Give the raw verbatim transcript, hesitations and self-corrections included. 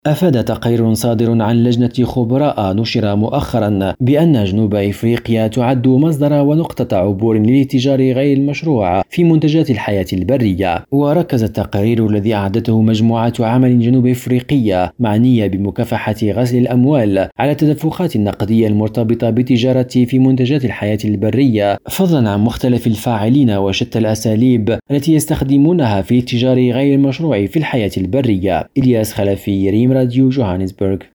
أفاد تقرير صادر عن لجنة خبراء نشر مؤخرا بأن جنوب إفريقيا تعد مصدر ونقطة عبور للاتجار غير المشروع في منتجات الحياة البرية. وركز التقرير الذي أعدته مجموعة عمل جنوب إفريقية معنية بمكافحة غسل الأموال على التدفقات النقدية المرتبطة بالتجارة في منتجات الحياة البرية، فضلا عن مختلف الفاعلين وشتى الأساليب التي يستخدمونها في الاتجار غير المشروع في الحياة البرية. إلياس خلفي، ريم راديو، جوهانسبرغ.